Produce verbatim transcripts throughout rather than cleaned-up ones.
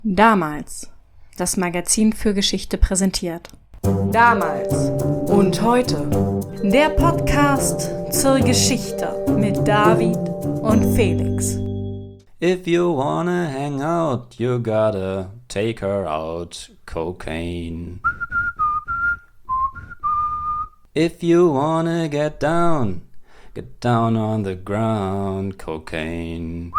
Damals. Das Magazin für Geschichte präsentiert. Damals und heute. Der Podcast zur Geschichte mit David und Felix. If you wanna hang out, you gotta take her out. Cocaine. If you wanna get down, get down on the ground. Cocaine.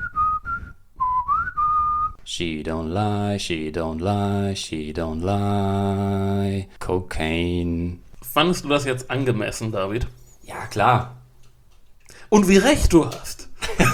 She don't lie, she don't lie, she don't lie. Cocaine. Fandest du das jetzt angemessen, David? Ja, klar. Und wie recht du hast.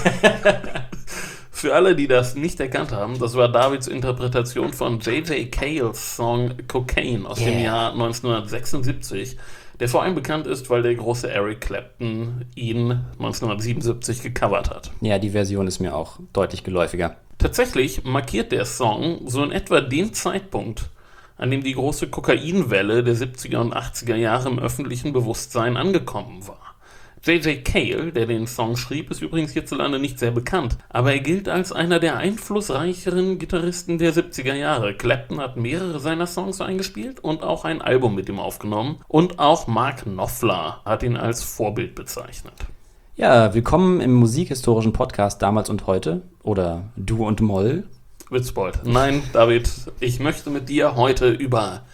Für alle, die das nicht erkannt haben, das war Davids Interpretation von J J Cales Song Cocaine aus yeah. dem Jahr neunzehnhundertsechsundsiebzig, der vor allem bekannt ist, weil der große Eric Clapton ihn neunzehnhundertsiebenundsiebzig gecovert hat. Ja, die Version ist mir auch deutlich geläufiger. Tatsächlich markiert der Song so in etwa den Zeitpunkt, an dem die große Kokainwelle der siebziger und achtziger Jahre im öffentlichen Bewusstsein angekommen war. J J Cale, der den Song schrieb, ist übrigens hierzulande nicht sehr bekannt, aber er gilt als einer der einflussreicheren Gitarristen der siebziger Jahre. Clapton hat mehrere seiner Songs eingespielt und auch ein Album mit ihm aufgenommen, und auch Mark Knopfler hat ihn als Vorbild bezeichnet. Ja, willkommen im musikhistorischen Podcast Damals und Heute oder Du und Moll. Witzbold. Nein, David, ich möchte mit dir heute über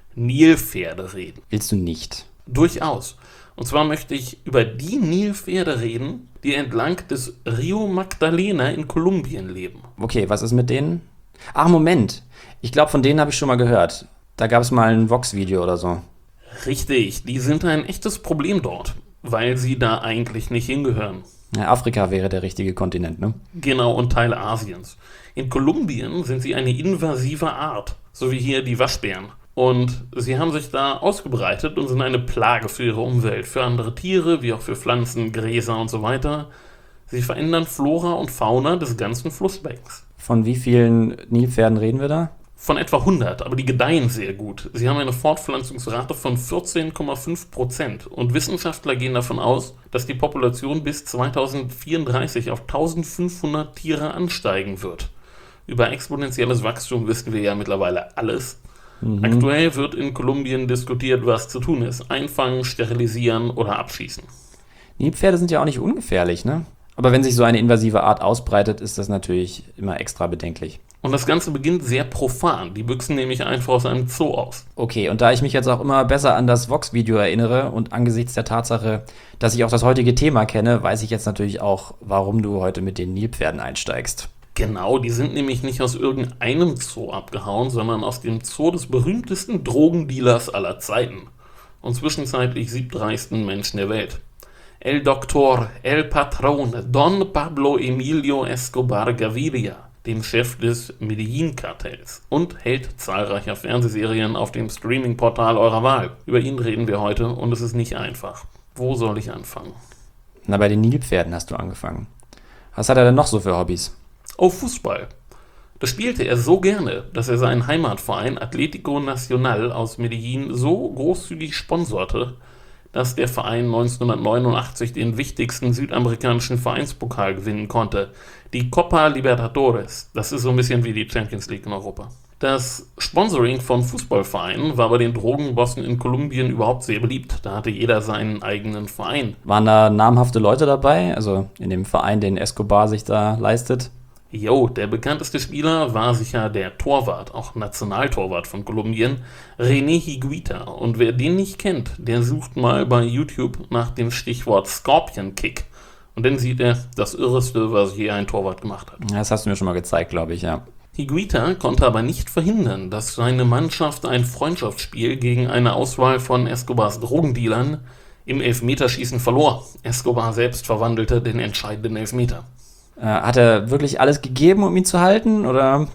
Nilpferde reden. Willst du nicht? Durchaus. Und zwar möchte ich über die Nilpferde reden, die entlang des Rio Magdalena in Kolumbien leben. Okay, was ist mit denen? Ach, Moment. Ich glaube, von denen habe ich schon mal gehört. Da gab es mal ein Vox-Video oder so. Richtig, die sind ein echtes Problem dort, weil sie da eigentlich nicht hingehören. Ja, Afrika wäre der richtige Kontinent, ne? Genau, und Teile Asiens. In Kolumbien sind sie eine invasive Art, so wie hier die Waschbären. Und sie haben sich da ausgebreitet und sind eine Plage für ihre Umwelt, für andere Tiere, wie auch für Pflanzen, Gräser und so weiter. Sie verändern Flora und Fauna des ganzen Flussbeckens. Von wie vielen Nilpferden reden wir da? Von etwa hundert, aber die gedeihen sehr gut. Sie haben eine Fortpflanzungsrate von vierzehn Komma fünf Prozent und Wissenschaftler gehen davon aus, dass die Population bis zweitausendvierunddreißig auf eintausendfünfhundert Tiere ansteigen wird. Über exponentielles Wachstum wissen wir ja mittlerweile alles. Mhm. Aktuell wird in Kolumbien diskutiert, was zu tun ist. Einfangen, sterilisieren oder abschießen. Nilpferde sind ja auch nicht ungefährlich, ne? Aber wenn sich so eine invasive Art ausbreitet, ist das natürlich immer extra bedenklich. Und das Ganze beginnt sehr profan. Die büchsen nämlich einfach aus einem Zoo aus. Okay, und da ich mich jetzt auch immer besser an das Vox-Video erinnere und angesichts der Tatsache, dass ich auch das heutige Thema kenne, weiß ich jetzt natürlich auch, warum du heute mit den Nilpferden einsteigst. Genau, die sind nämlich nicht aus irgendeinem Zoo abgehauen, sondern aus dem Zoo des berühmtesten Drogendealers aller Zeiten und zwischenzeitlich siebtreichsten Menschen der Welt. El Doctor, El Patron, Don Pablo Emilio Escobar Gaviria, dem Chef des Medellin-Kartells und Held zahlreicher Fernsehserien auf dem Streaming-Portal eurer Wahl. Über ihn reden wir heute und es ist nicht einfach. Wo soll ich anfangen? Na, bei den Nilpferden hast du angefangen. Was hat er denn noch so für Hobbys? Oh, Fußball. Das spielte er so gerne, dass er seinen Heimatverein Atlético Nacional aus Medellin so großzügig sponserte, dass der Verein neunzehnhundertneunundachtzig den wichtigsten südamerikanischen Vereinspokal gewinnen konnte, die Copa Libertadores. Das ist so ein bisschen wie die Champions League in Europa. Das Sponsoring von Fußballvereinen war bei den Drogenbossen in Kolumbien überhaupt sehr beliebt. Da hatte jeder seinen eigenen Verein. Waren da namhafte Leute dabei, also in dem Verein, den Escobar sich da leistet? Jo, der bekannteste Spieler war sicher der Torwart, auch Nationaltorwart von Kolumbien, René Higuita. Und wer den nicht kennt, der sucht mal bei YouTube nach dem Stichwort Scorpion Kick. Und dann sieht er das Irreste, was je ein Torwart gemacht hat. Das hast du mir schon mal gezeigt, glaube ich, ja. Higuita konnte aber nicht verhindern, dass seine Mannschaft ein Freundschaftsspiel gegen eine Auswahl von Escobars Drogendealern im Elfmeterschießen verlor. Escobar selbst verwandelte den entscheidenden Elfmeter. Äh, hat er wirklich alles gegeben, um ihn zu halten, oder?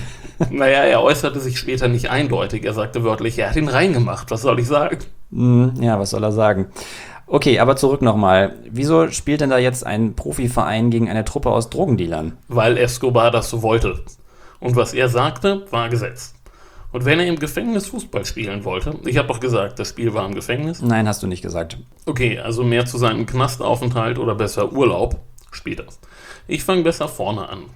Naja, er äußerte sich später nicht eindeutig. Er sagte wörtlich, er hat ihn reingemacht. Was soll ich sagen? Mm, ja, was soll er sagen? Okay, aber zurück nochmal. Wieso spielt denn da jetzt ein Profiverein gegen eine Truppe aus Drogendealern? Weil Escobar das so wollte. Und was er sagte, war Gesetz. Und wenn er im Gefängnis Fußball spielen wollte, ich habe doch gesagt, das Spiel war im Gefängnis. Nein, hast du nicht gesagt. Okay, also mehr zu seinem Knastaufenthalt oder besser Urlaub später. Ich fange besser vorne an.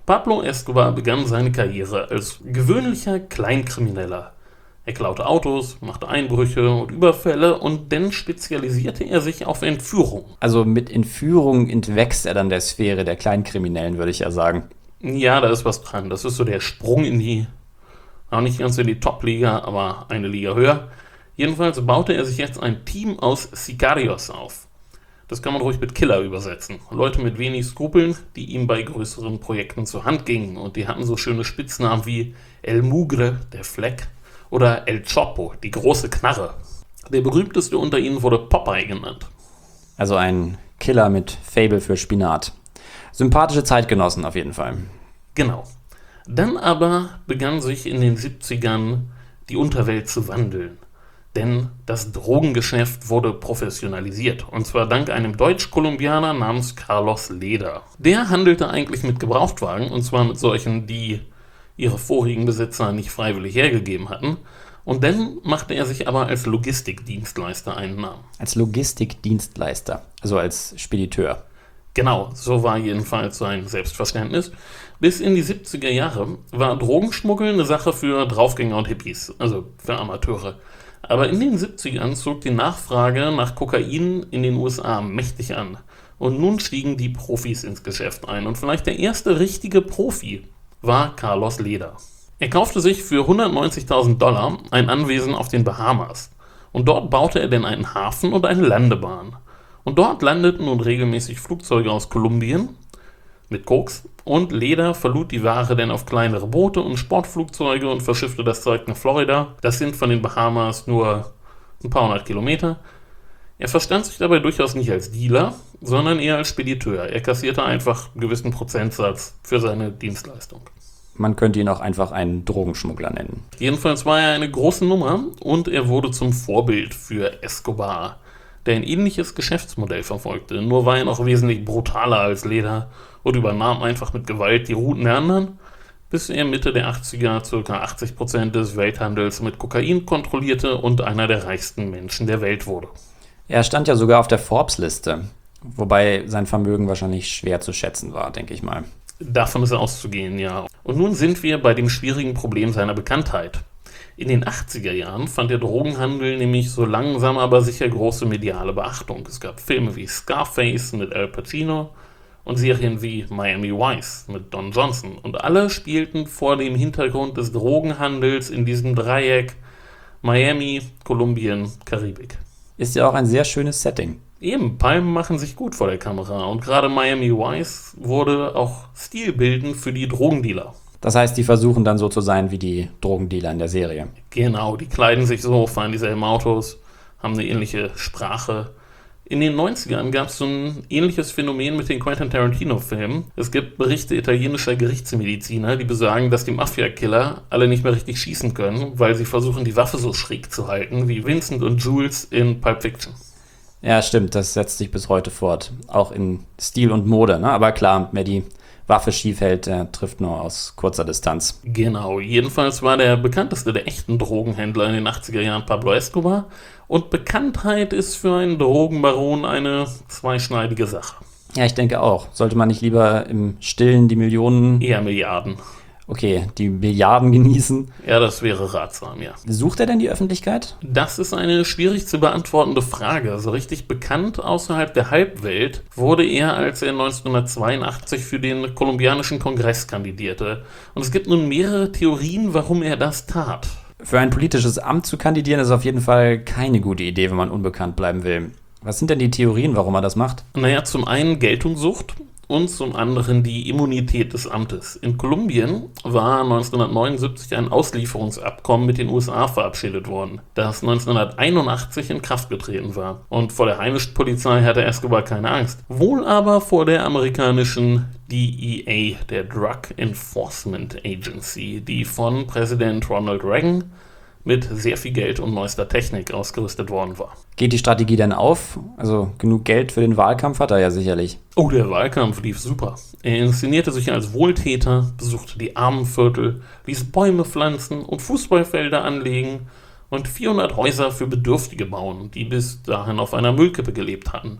Pablo Escobar begann seine Karriere als gewöhnlicher Kleinkrimineller. Er klaute Autos, machte Einbrüche und Überfälle und dann spezialisierte er sich auf Entführung. Also mit Entführung entwächst er dann der Sphäre der Kleinkriminellen, würde ich ja sagen. Ja, da ist was dran. Das ist so der Sprung in die, auch nicht ganz in die Top-Liga, aber eine Liga höher. Jedenfalls baute er sich jetzt ein Team aus Sicarios auf. Das kann man ruhig mit Killer übersetzen. Leute mit wenig Skrupeln, die ihm bei größeren Projekten zur Hand gingen. Und die hatten so schöne Spitznamen wie El Mugre, der Fleck, oder El Chopo, die große Knarre. Der berühmteste unter ihnen wurde Popeye genannt. Also ein Killer mit Faible für Spinat. Sympathische Zeitgenossen auf jeden Fall. Genau. Dann aber begann sich in den siebzigern die Unterwelt zu wandeln. Denn das Drogengeschäft wurde professionalisiert. Und zwar dank einem Deutsch-Kolumbianer namens Carlos Leder. Der handelte eigentlich mit Gebrauchtwagen, und zwar mit solchen, die ihre vorigen Besitzer nicht freiwillig hergegeben hatten. Und dann machte er sich aber als Logistikdienstleister einen Namen. Als Logistikdienstleister, also als Spediteur. Genau, so war jedenfalls sein Selbstverständnis. Bis in die siebziger Jahre war Drogenschmuggel eine Sache für Draufgänger und Hippies, also für Amateure. Aber in den siebzigern zog die Nachfrage nach Kokain in den U S A mächtig an. Und nun stiegen die Profis ins Geschäft ein. Und vielleicht der erste richtige Profi war Carlos Leder. Er kaufte sich für hundertneunzigtausend Dollar ein Anwesen auf den Bahamas. Und dort baute er dann einen Hafen und eine Landebahn. Und dort landeten nun regelmäßig Flugzeuge aus Kolumbien mit Koks. Und Leder verlud die Ware dann auf kleinere Boote und Sportflugzeuge und verschiffte das Zeug nach Florida. Das sind von den Bahamas nur ein paar hundert Kilometer. Er verstand sich dabei durchaus nicht als Dealer, sondern eher als Spediteur. Er kassierte einfach einen gewissen Prozentsatz für seine Dienstleistung. Man könnte ihn auch einfach einen Drogenschmuggler nennen. Jedenfalls war er eine große Nummer und er wurde zum Vorbild für Escobar, der ein ähnliches Geschäftsmodell verfolgte. Nur war er noch wesentlich brutaler als Leder und übernahm einfach mit Gewalt die Routen der anderen, bis er Mitte der achtziger ca. achtzig Prozent des Welthandels mit Kokain kontrollierte und einer der reichsten Menschen der Welt wurde. Er stand ja sogar auf der Forbes-Liste, wobei sein Vermögen wahrscheinlich schwer zu schätzen war, denke ich mal. Davon ist auszugehen, ja. Und nun sind wir bei dem schwierigen Problem seiner Bekanntheit. In den achtziger Jahren fand der Drogenhandel nämlich so langsam aber sicher große mediale Beachtung. Es gab Filme wie Scarface mit Al Pacino und Serien wie Miami Vice mit Don Johnson. Und alle spielten vor dem Hintergrund des Drogenhandels in diesem Dreieck Miami, Kolumbien, Karibik. Ist ja auch ein sehr schönes Setting. Eben, Palmen machen sich gut vor der Kamera. Und gerade Miami Vice wurde auch stilbildend für die Drogendealer. Das heißt, die versuchen dann so zu sein wie die Drogendealer in der Serie. Genau, die kleiden sich so, fahren dieselben Autos, haben eine ähnliche Sprache. In den neunzigern gab es so ein ähnliches Phänomen mit den Quentin Tarantino-Filmen. Es gibt Berichte italienischer Gerichtsmediziner, die besagen, dass die Mafia-Killer alle nicht mehr richtig schießen können, weil sie versuchen, die Waffe so schräg zu halten, wie Vincent und Jules in Pulp Fiction. Ja, stimmt, das setzt sich bis heute fort. Auch in Stil und Mode, ne? Aber klar, wer die Waffe schief hält, der trifft nur aus kurzer Distanz. Genau, jedenfalls war der bekannteste der echten Drogenhändler in den achtziger Jahren Pablo Escobar. Und Bekanntheit ist für einen Drogenbaron eine zweischneidige Sache. Ja, ich denke auch. Sollte man nicht lieber im Stillen die Millionen... Eher Milliarden. Okay, die Milliarden genießen. Ja, das wäre ratsam, ja. Sucht er denn die Öffentlichkeit? Das ist eine schwierig zu beantwortende Frage. So richtig bekannt außerhalb der Halbwelt wurde er, als er neunzehnhundertzweiundachtzig für den kolumbianischen Kongress kandidierte. Und es gibt nun mehrere Theorien, warum er das tat. Für ein politisches Amt zu kandidieren ist auf jeden Fall keine gute Idee, wenn man unbekannt bleiben will. Was sind denn die Theorien, warum er das macht? Naja, zum einen Geltungssucht und zum anderen die Immunität des Amtes. In Kolumbien war neunzehnhundertneunundsiebzig ein Auslieferungsabkommen mit den U S A verabschiedet worden, das neunzehnhunderteinundachtzig in Kraft getreten war. Und vor der heimischen Polizei hatte Escobar keine Angst. Wohl aber vor der amerikanischen D E A, der Drug Enforcement Agency, die von Präsident Ronald Reagan mit sehr viel Geld und neuester Technik ausgerüstet worden war. Geht die Strategie denn auf? Also genug Geld für den Wahlkampf hat er ja sicherlich. Oh, der Wahlkampf lief super. Er inszenierte sich als Wohltäter, besuchte die Armenviertel, ließ Bäume pflanzen und Fußballfelder anlegen und vierhundert Häuser für Bedürftige bauen, die bis dahin auf einer Müllkippe gelebt hatten.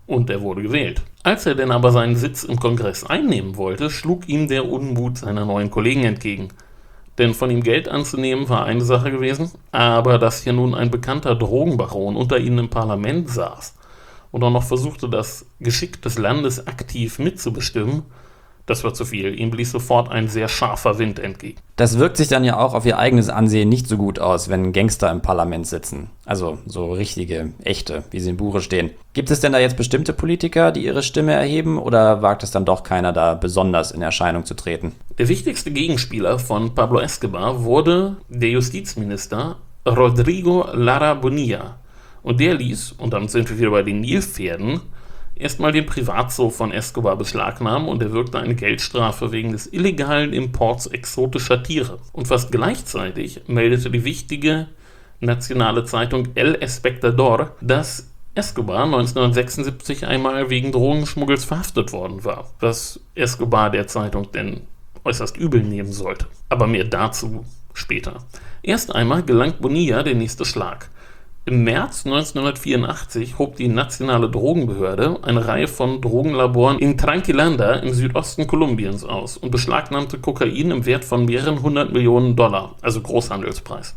Und er wurde gewählt. Als er denn aber seinen Sitz im Kongress einnehmen wollte, schlug ihm der Unmut seiner neuen Kollegen entgegen. Denn von ihm Geld anzunehmen war eine Sache gewesen, aber dass hier nun ein bekannter Drogenbaron unter ihnen im Parlament saß und auch noch versuchte, das Geschick des Landes aktiv mitzubestimmen, das war zu viel. Ihm blies sofort ein sehr scharfer Wind entgegen. Das wirkt sich dann ja auch auf ihr eigenes Ansehen nicht so gut aus, wenn Gangster im Parlament sitzen. Also so richtige, echte, wie sie im Buche stehen. Gibt es denn da jetzt bestimmte Politiker, die ihre Stimme erheben, oder wagt es dann doch keiner, da besonders in Erscheinung zu treten? Der wichtigste Gegenspieler von Pablo Escobar wurde der Justizminister Rodrigo Lara Bonilla. Und der ließ, und damit sind wir wieder bei den Nilpferden, erstmal den Privatzoo von Escobar beschlagnahmen und er wirkte eine Geldstrafe wegen des illegalen Imports exotischer Tiere. Und fast gleichzeitig meldete die wichtige nationale Zeitung El Espectador, dass Escobar neunzehnhundertsechsundsiebzig einmal wegen Drogenschmuggels verhaftet worden war, was Escobar der Zeitung denn äußerst übel nehmen sollte. Aber mehr dazu später. Erst einmal gelang Bonilla der nächste Schlag. Im März neunzehnhundertvierundachtzig hob die nationale Drogenbehörde eine Reihe von Drogenlaboren in Tranquilanda im Südosten Kolumbiens aus und beschlagnahmte Kokain im Wert von mehreren hundert Millionen Dollar, also Großhandelspreis.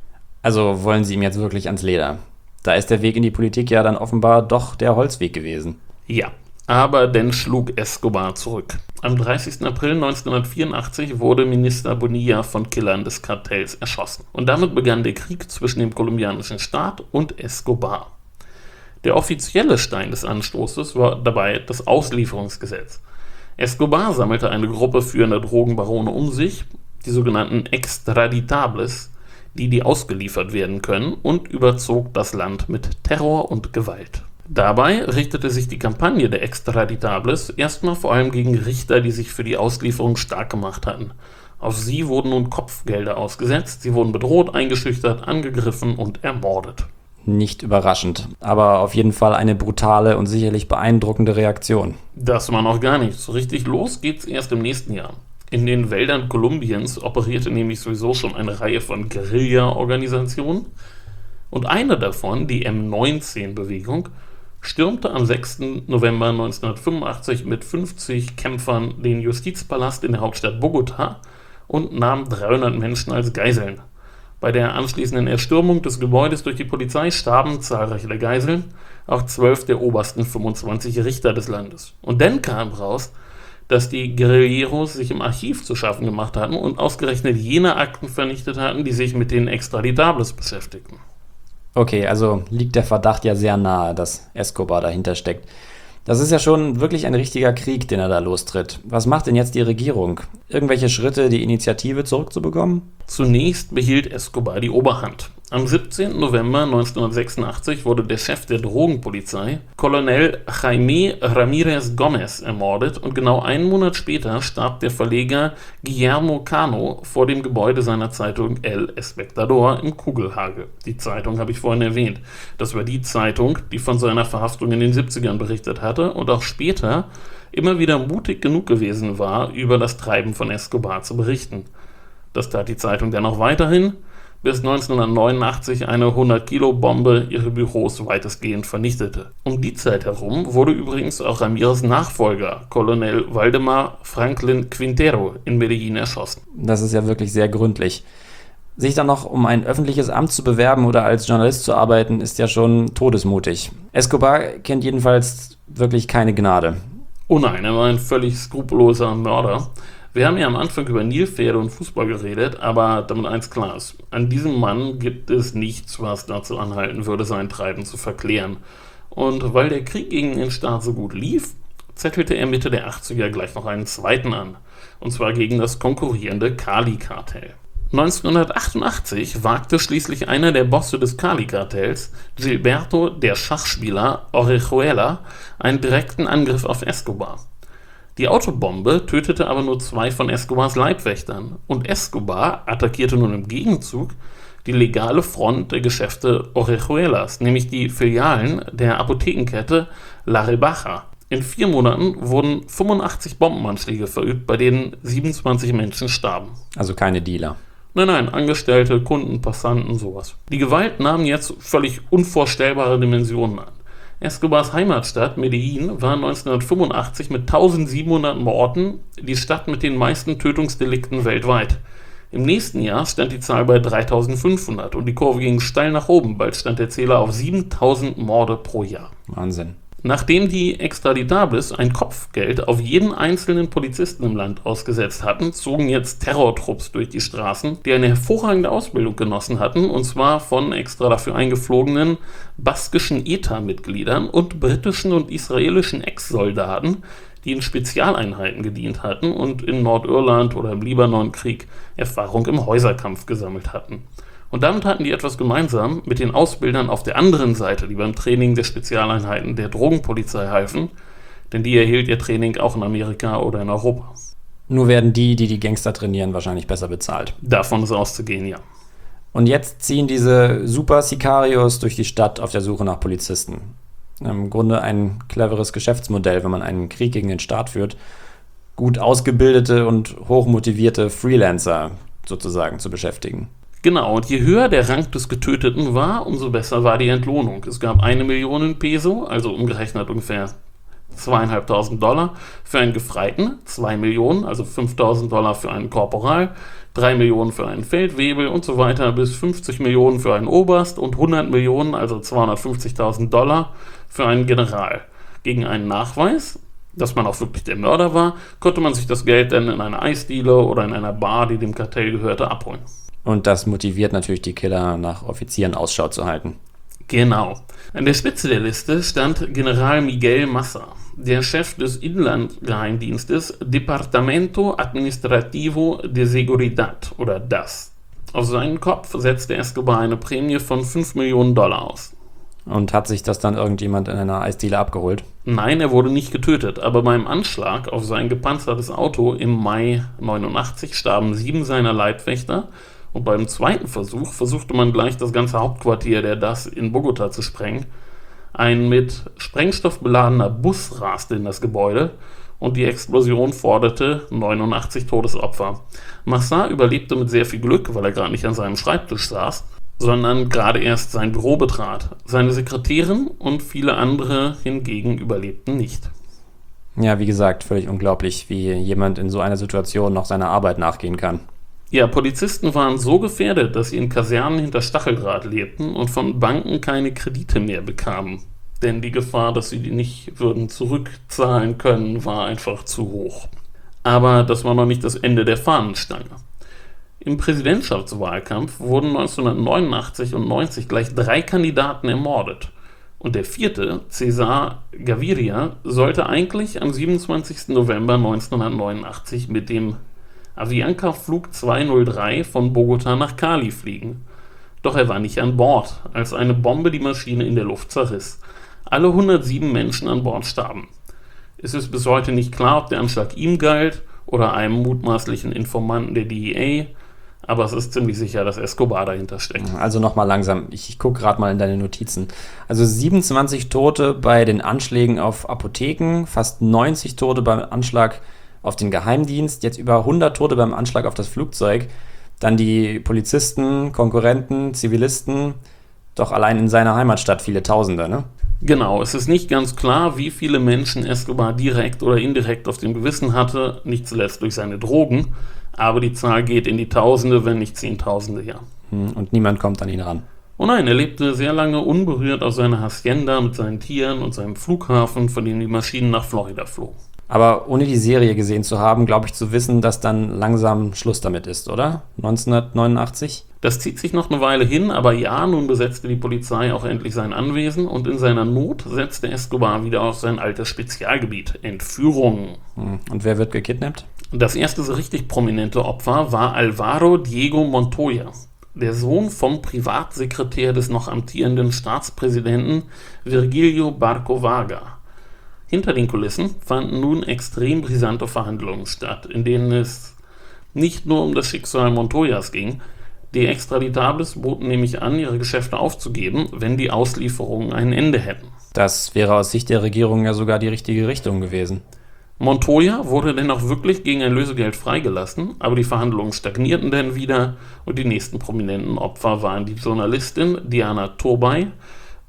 Also wollen sie ihm jetzt wirklich ans Leder? Da ist der Weg in die Politik ja dann offenbar doch der Holzweg gewesen. Ja, aber dann schlug Escobar zurück. Am dreißigsten April neunzehnhundertvierundachtzig wurde Minister Bonilla von Killern des Kartells erschossen. Und damit begann der Krieg zwischen dem kolumbianischen Staat und Escobar. Der offizielle Stein des Anstoßes war dabei das Auslieferungsgesetz. Escobar sammelte eine Gruppe führender Drogenbarone um sich, die sogenannten Extraditables, die die ausgeliefert werden können, und überzog das Land mit Terror und Gewalt. Dabei richtete sich die Kampagne der Extraditables erstmal vor allem gegen Richter, die sich für die Auslieferung stark gemacht hatten. Auf sie wurden nun Kopfgelder ausgesetzt, sie wurden bedroht, eingeschüchtert, angegriffen und ermordet. Nicht überraschend, aber auf jeden Fall eine brutale und sicherlich beeindruckende Reaktion. Das war noch gar nicht. So richtig los geht's erst im nächsten Jahr. In den Wäldern Kolumbiens operierte nämlich sowieso schon eine Reihe von Guerilla-Organisationen und eine davon, die M neunzehn-Bewegung, stürmte am sechsten November neunzehnhundertfünfundachtzig mit fünfzig Kämpfern den Justizpalast in der Hauptstadt Bogotá und nahm dreihundert Menschen als Geiseln. Bei der anschließenden Erstürmung des Gebäudes durch die Polizei starben zahlreiche der Geiseln, auch zwölf der obersten fünfundzwanzig Richter des Landes. Und dann kam raus, dass die Guerilleros sich im Archiv zu schaffen gemacht hatten und ausgerechnet jene Akten vernichtet hatten, die sich mit den Extraditables beschäftigten. Okay, also liegt der Verdacht ja sehr nahe, dass Escobar dahinter steckt. Das ist ja schon wirklich ein richtiger Krieg, den er da lostritt. Was macht denn jetzt die Regierung? Irgendwelche Schritte, die Initiative zurückzubekommen? Zunächst behielt Escobar die Oberhand. Am siebzehnten November neunzehnhundertsechsundachtzig wurde der Chef der Drogenpolizei, Colonel Jaime Ramirez Gomez, ermordet und genau einen Monat später starb der Verleger Guillermo Cano vor dem Gebäude seiner Zeitung El Espectador im Kugelhage. Die Zeitung habe ich vorhin erwähnt. Das war die Zeitung, die von seiner Verhaftung in den siebzigern berichtet hatte und auch später immer wieder mutig genug gewesen war, über das Treiben von Escobar zu berichten. Das tat die Zeitung dann auch weiterhin, bis neunzehnhundertneunundachtzig eine hundert-Kilo-Bombe ihre Büros weitestgehend vernichtete. Um die Zeit herum wurde übrigens auch Ramirez' Nachfolger, Colonel Waldemar Franklin Quintero, in Medellin erschossen. Das ist ja wirklich sehr gründlich. Sich dann noch um ein öffentliches Amt zu bewerben oder als Journalist zu arbeiten, ist ja schon todesmutig. Escobar kennt jedenfalls wirklich keine Gnade. Oh nein, er war ein völlig skrupelloser Mörder. Wir haben ja am Anfang über Nilpferde und Fußball geredet, aber damit eins klar ist: An diesem Mann gibt es nichts, was dazu anhalten würde, sein Treiben zu verklären. Und weil der Krieg gegen den Staat so gut lief, zettelte er Mitte der achtziger gleich noch einen zweiten an. Und zwar gegen das konkurrierende Cali-Kartell. neunzehnhundertachtundachtzig wagte schließlich einer der Bosse des Cali-Kartells, Gilberto, der Schachspieler Orejuela, einen direkten Angriff auf Escobar. Die Autobombe tötete aber nur zwei von Escobars Leibwächtern und Escobar attackierte nun im Gegenzug die legale Front der Geschäfte Orejuelas, nämlich die Filialen der Apothekenkette La Rebaja. In vier Monaten wurden fünfundachtzig Bombenanschläge verübt, bei denen siebenundzwanzig Menschen starben. Also keine Dealer. Nein, nein, Angestellte, Kunden, Passanten, sowas. Die Gewalt nahm jetzt völlig unvorstellbare Dimensionen an. Escobars Heimatstadt Medellín war neunzehnhundertfünfundachtzig mit tausendsiebenhundert Morden die Stadt mit den meisten Tötungsdelikten weltweit. Im nächsten Jahr stand die Zahl bei dreitausendfünfhundert und die Kurve ging steil nach oben, bald stand der Zähler auf siebentausend Morde pro Jahr. Wahnsinn. Nachdem die Extraditables ein Kopfgeld auf jeden einzelnen Polizisten im Land ausgesetzt hatten, zogen jetzt Terrortrupps durch die Straßen, die eine hervorragende Ausbildung genossen hatten, und zwar von extra dafür eingeflogenen baskischen E T A-Mitgliedern und britischen und israelischen Ex-Soldaten, die in Spezialeinheiten gedient hatten und in Nordirland oder im Libanonkrieg Erfahrung im Häuserkampf gesammelt hatten. Und damit hatten die etwas gemeinsam mit den Ausbildern auf der anderen Seite, die beim Training der Spezialeinheiten der Drogenpolizei halfen, denn die erhielt ihr Training auch in Amerika oder in Europa. Nur werden die, die die Gangster trainieren, wahrscheinlich besser bezahlt. Davon ist auszugehen, ja. Und jetzt ziehen diese Super-Sicarios durch die Stadt auf der Suche nach Polizisten. Im Grunde ein cleveres Geschäftsmodell, wenn man einen Krieg gegen den Staat führt, gut ausgebildete und hochmotivierte Freelancer sozusagen zu beschäftigen. Genau, und je höher der Rang des Getöteten war, umso besser war die Entlohnung. Es gab eine Million Peso, also umgerechnet ungefähr zweieinhalbtausend Dollar für einen Gefreiten, zwei Millionen, also fünftausend Dollar für einen Korporal, drei Millionen für einen Feldwebel und so weiter, bis fünfzig Millionen für einen Oberst und hundert Millionen, also zweihundertfünfzigtausend Dollar für einen General. Gegen einen Nachweis, dass man auch wirklich der Mörder war, konnte man sich das Geld dann in einer Eisdiele oder in einer Bar, die dem Kartell gehörte, abholen. Und das motiviert natürlich die Killer, nach Offizieren Ausschau zu halten. Genau. An der Spitze der Liste stand General Miguel Massa, der Chef des Inlandgeheimdienstes Departamento Administrativo de Seguridad oder D A S. Auf seinen Kopf setzte Escobar eine Prämie von fünf Millionen Dollar aus. Und hat sich das dann irgendjemand in einer Eisdiele abgeholt? Nein, er wurde nicht getötet, aber beim Anschlag auf sein gepanzertes Auto im Mai neunundachtzig starben sieben seiner Leibwächter. Und beim zweiten Versuch versuchte man gleich das ganze Hauptquartier der D A S in Bogotá zu sprengen. Ein mit Sprengstoff beladener Bus raste in das Gebäude und die Explosion forderte neunundachtzig Todesopfer. Massa überlebte mit sehr viel Glück, weil er gerade nicht an seinem Schreibtisch saß, sondern gerade erst sein Büro betrat. Seine Sekretärin und viele andere hingegen überlebten nicht. Ja, wie gesagt, völlig unglaublich, wie jemand in so einer Situation noch seiner Arbeit nachgehen kann. Ja, Polizisten waren so gefährdet, dass sie in Kasernen hinter Stacheldraht lebten und von Banken keine Kredite mehr bekamen. Denn die Gefahr, dass sie die nicht würden zurückzahlen können, war einfach zu hoch. Aber das war noch nicht das Ende der Fahnenstange. Im Präsidentschaftswahlkampf wurden neunzehnhundertneunundachtzig und neunzig gleich drei Kandidaten ermordet. Und der vierte, César Gaviria, sollte eigentlich am siebenundzwanzigsten November neunzehnhundertneunundachtzig mit dem Avianca-Flug zweihundertdrei von Bogotá nach Cali fliegen. Doch er war nicht an Bord, als eine Bombe die Maschine in der Luft zerriss. Alle hundertsieben Menschen an Bord starben. Es ist bis heute nicht klar, ob der Anschlag ihm galt oder einem mutmaßlichen Informanten der D E A, aber es ist ziemlich sicher, dass Escobar dahinter steckt. Also nochmal langsam, ich, ich gucke gerade mal in deine Notizen. Also siebenundzwanzig Tote bei den Anschlägen auf Apotheken, fast neunzig Tote beim Anschlag auf den Geheimdienst, jetzt über hundert Tote beim Anschlag auf das Flugzeug, dann die Polizisten, Konkurrenten, Zivilisten, doch allein in seiner Heimatstadt viele Tausende, ne? Genau, es ist nicht ganz klar, wie viele Menschen Escobar direkt oder indirekt auf dem Gewissen hatte, nicht zuletzt durch seine Drogen, aber die Zahl geht in die Tausende, wenn nicht Zehntausende, ja. Und niemand kommt an ihn ran. Oh nein, er lebte sehr lange unberührt auf seiner Hacienda mit seinen Tieren und seinem Flughafen, von dem die Maschinen nach Florida flogen. Aber ohne die Serie gesehen zu haben, glaube ich zu wissen, dass dann langsam Schluss damit ist, oder? neunzehnhundertneunundachtzig? Das zieht sich noch eine Weile hin, aber ja, nun besetzte die Polizei auch endlich sein Anwesen und in seiner Not setzte Escobar wieder auf sein altes Spezialgebiet, Entführungen. Und wer wird gekidnappt? Das erste so richtig prominente Opfer war Álvaro Diego Montoya, der Sohn vom Privatsekretär des noch amtierenden Staatspräsidenten Virgilio Barco Varga. Hinter den Kulissen fanden nun extrem brisante Verhandlungen statt, in denen es nicht nur um das Schicksal Montoyas ging. Die Extraditables boten nämlich an, ihre Geschäfte aufzugeben, wenn die Auslieferungen ein Ende hätten. Das wäre aus Sicht der Regierung ja sogar die richtige Richtung gewesen. Montoya wurde dennoch wirklich gegen ein Lösegeld freigelassen, aber die Verhandlungen stagnierten dann wieder und die nächsten prominenten Opfer waren die Journalistin Diana Turbay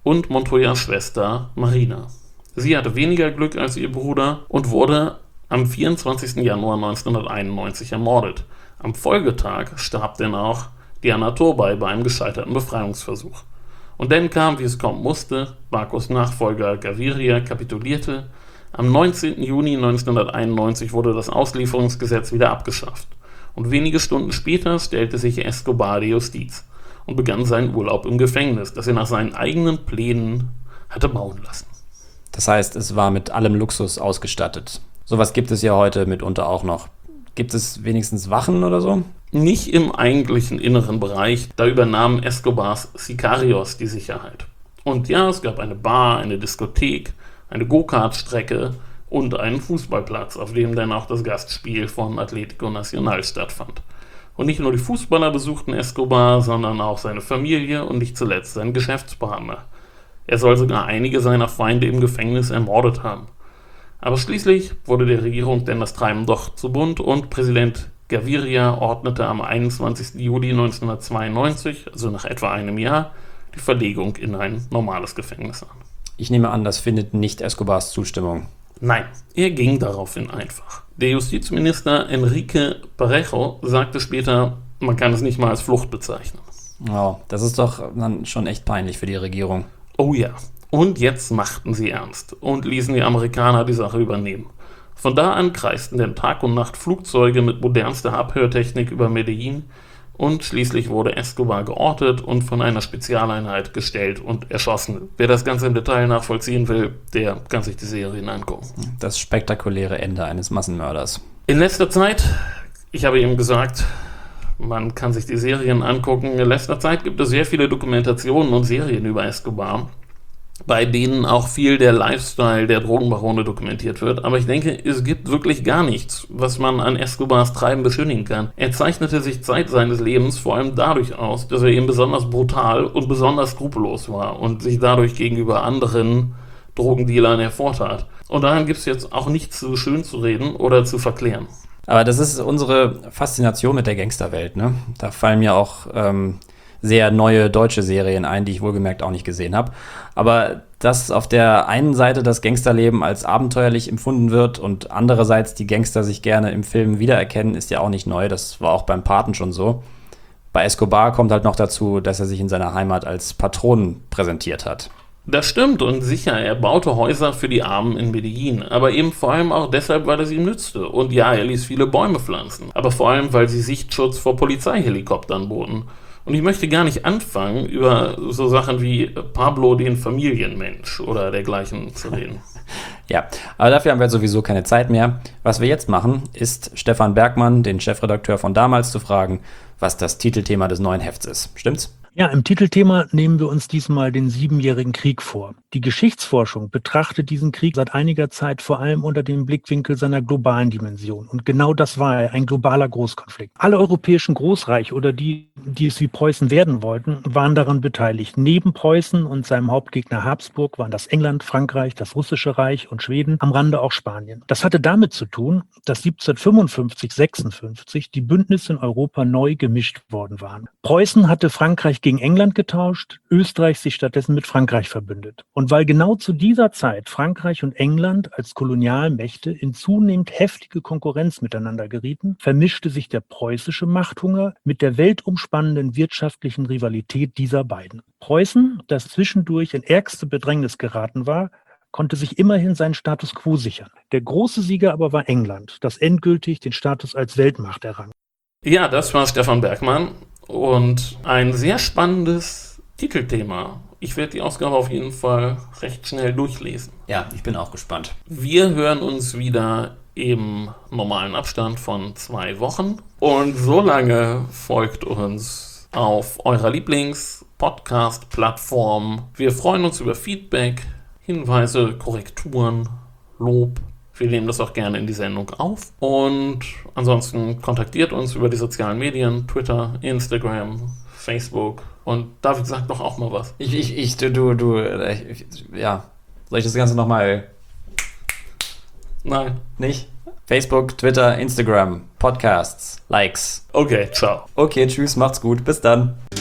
und Montoyas Schwester Marina. Sie hatte weniger Glück als ihr Bruder und wurde am vierundzwanzigsten Januar neunzehnhunderteinundneunzig ermordet. Am Folgetag starb denn auch Diana Turbay bei einem gescheiterten Befreiungsversuch. Und dann kam, wie es kommen musste, Bakos Nachfolger Gaviria kapitulierte. Am neunzehnten Juni neunzehnhunderteinundneunzig wurde das Auslieferungsgesetz wieder abgeschafft. Und wenige Stunden später stellte sich Escobar der Justiz und begann seinen Urlaub im Gefängnis, das er nach seinen eigenen Plänen hatte bauen lassen. Das heißt, es war mit allem Luxus ausgestattet. Sowas gibt es ja heute mitunter auch noch. Gibt es wenigstens Wachen oder so? Nicht im eigentlichen inneren Bereich, da übernahmen Escobars Sicarios die Sicherheit. Und ja, es gab eine Bar, eine Diskothek, eine Go-Kart-Strecke und einen Fußballplatz, auf dem dann auch das Gastspiel von Atlético Nacional stattfand. Und nicht nur die Fußballer besuchten Escobar, sondern auch seine Familie und nicht zuletzt seinen Geschäftspartner. Er soll sogar einige seiner Feinde im Gefängnis ermordet haben. Aber schließlich wurde der Regierung denn das Treiben doch zu bunt und Präsident Gaviria ordnete am einundzwanzigsten Juli neunzehnhundertzweiundneunzig, also nach etwa einem Jahr, die Verlegung in ein normales Gefängnis an. Ich nehme an, das findet nicht Escobars Zustimmung. Nein, er ging daraufhin einfach. Der Justizminister Enrique Parejo sagte später, man kann es nicht mal als Flucht bezeichnen. Oh, das ist doch dann schon echt peinlich für die Regierung. Oh ja, und jetzt machten sie ernst und ließen die Amerikaner die Sache übernehmen. Von da an kreisten denn Tag und Nacht Flugzeuge mit modernster Abhörtechnik über Medellin und schließlich wurde Escobar geortet und von einer Spezialeinheit gestellt und erschossen. Wer das Ganze im Detail nachvollziehen will, der kann sich die Serien angucken. Das spektakuläre Ende eines Massenmörders. In letzter Zeit, ich habe eben gesagt, man kann sich die Serien angucken. In letzter Zeit gibt es sehr viele Dokumentationen und Serien über Escobar, bei denen auch viel der Lifestyle der Drogenbarone dokumentiert wird. Aber ich denke, es gibt wirklich gar nichts, was man an Escobars Treiben beschönigen kann. Er zeichnete sich Zeit seines Lebens vor allem dadurch aus, dass er eben besonders brutal und besonders skrupellos war und sich dadurch gegenüber anderen Drogendealern hervortat. Und daran gibt es jetzt auch nichts zu schön zu reden oder zu verklären. Aber das ist unsere Faszination mit der Gangsterwelt, ne? Da fallen mir auch ähm, sehr neue deutsche Serien ein, die ich wohlgemerkt auch nicht gesehen habe. Aber dass auf der einen Seite das Gangsterleben als abenteuerlich empfunden wird und andererseits die Gangster sich gerne im Film wiedererkennen, ist ja auch nicht neu. Das war auch beim Paten schon so. Bei Escobar kommt halt noch dazu, dass er sich in seiner Heimat als Patron präsentiert hat. Das stimmt und sicher, er baute Häuser für die Armen in Medellin, aber eben vor allem auch deshalb, weil es ihm nützte. Und ja, er ließ viele Bäume pflanzen, aber vor allem, weil sie Sichtschutz vor Polizeihelikoptern boten. Und ich möchte gar nicht anfangen, über so Sachen wie Pablo den Familienmensch oder dergleichen zu reden. Ja, aber dafür haben wir sowieso keine Zeit mehr. Was wir jetzt machen, ist Stefan Bergmann, den Chefredakteur von damals, zu fragen, was das Titelthema des neuen Hefts ist. Stimmt's? Ja, im Titelthema nehmen wir uns diesmal den Siebenjährigen Krieg vor. Die Geschichtsforschung betrachtet diesen Krieg seit einiger Zeit vor allem unter dem Blickwinkel seiner globalen Dimension. Und genau das war er, ein globaler Großkonflikt. Alle europäischen Großreiche oder die, die es wie Preußen werden wollten, waren daran beteiligt. Neben Preußen und seinem Hauptgegner Habsburg waren das England, Frankreich, das Russische Reich und Schweden, am Rande auch Spanien. Das hatte damit zu tun, dass siebzehnhundertfünfundfünfzig sechsundfünfzig die Bündnisse in Europa neu gemischt worden waren. Preußen hatte Frankreich gegen England getauscht, Österreich sich stattdessen mit Frankreich verbündet. Und weil genau zu dieser Zeit Frankreich und England als Kolonialmächte in zunehmend heftige Konkurrenz miteinander gerieten, vermischte sich der preußische Machthunger mit der weltumspannenden wirtschaftlichen Rivalität dieser beiden. Preußen, das zwischendurch in ärgste Bedrängnis geraten war, konnte sich immerhin seinen Status quo sichern. Der große Sieger aber war England, das endgültig den Status als Weltmacht errang. Ja, das war Stefan Bergmann. Und ein sehr spannendes Titelthema. Ich werde die Ausgabe auf jeden Fall recht schnell durchlesen. Ja, ich bin auch gespannt. Wir hören uns wieder im normalen Abstand von zwei Wochen. Und so lange folgt uns auf eurer Lieblings-Podcast-Plattform. Wir freuen uns über Feedback, Hinweise, Korrekturen, Lob. Wir nehmen das auch gerne in die Sendung auf. Und ansonsten kontaktiert uns über die sozialen Medien, Twitter, Instagram, Facebook. Und David sagt doch auch mal was. Ich, ich, ich, du, du, du, ich, ja. Soll ich das Ganze nochmal? Nein. Nicht? Facebook, Twitter, Instagram, Podcasts, Likes. Okay, ciao. Okay, tschüss, macht's gut. Bis dann.